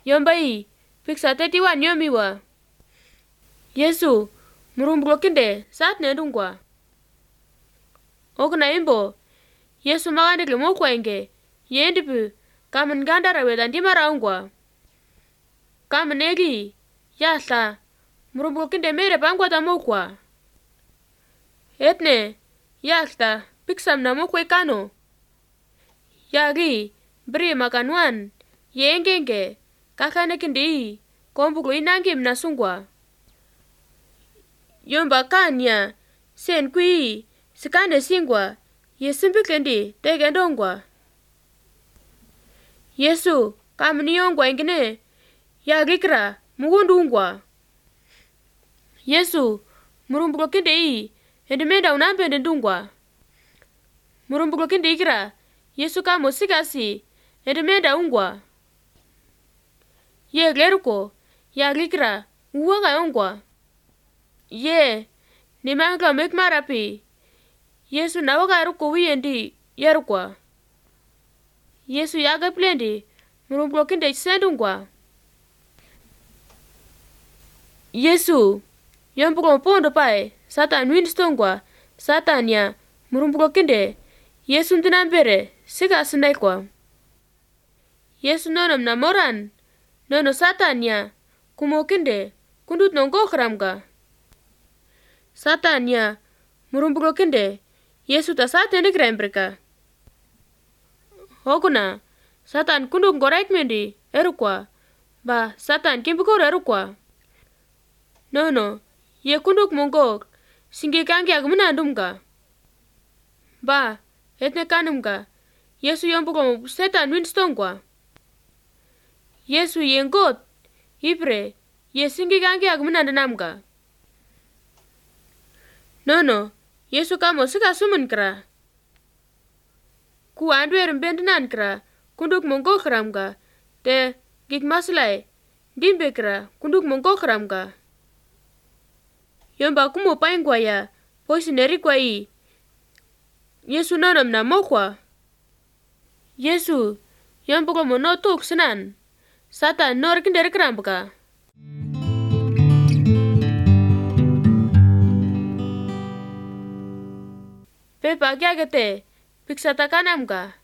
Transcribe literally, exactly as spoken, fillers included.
Yombai, piksa tetiwan yomiwa. Yesu, murumbulokinde saat nedungwa. Okuna imbo, Yesu makandikle mokwenge, yendipu, kamun gandara wedan dimaraungwa. Kamun egi, yasla, murumbulokinde mere pangwa tamokwa. Etne, yasla, piksam na mokwe kano. Yagi, bri makanwan, yengenge, kakanekindi, kombuko inangi mnasungwa. Yomba kanya, sen kui, sikane singwa, yesimbikendi, tegendongwa. Yesu, kamuniyongwa ingine, yagikra, mugundungwa. Yesu, murumbulokinde ii, endimenda unampende ndungwa. Murumbulokinde ikra, Yesu kamo sikasi, endimenda ungwa. Ye geruko, yagikra, uwaga yongwa. Ye, ni mangla mekmarapi. Yesu na waka ruko wiyendi yerukwa. Yesu yaga plendi, murumbulokinde sendungwa. Yesu, yombuko mpondo pae, Satan winstongwa, Satan ya, murumbulokinde, Yesu ndinambere, sika sinaikwa. Yesu nono mna moran, nono Satan ya, kumokinde, kundut nongokramga. Satan ya, murumbulokinde, Yesu ta sate nikrembrika. Hokuna, Satan kunduk ngoraik mendi, erukwa, ba Satan kimpukor erukwa. Nono, ye kunduk mongok, singi kangi agmunandumga. Ba, etne kanumga, Yesu yombuko Satan winstongwa. Yesu yengot, ibre, ye singi kangi agmunandamga. Nono, Yesu kamo sika sumun kra. Ku andwer mbendinan kra, kunduk mongok ramga, te gik maslay, dimbe kra, kunduk mongok ramga. Yomba kumo paingwa ya, poisineri kwa ii. Yesu nono mna mokwa. Yesu, yombuko monotuk sinan, Satan norkindere krambka. Pepa gyagete, piksa takanamga.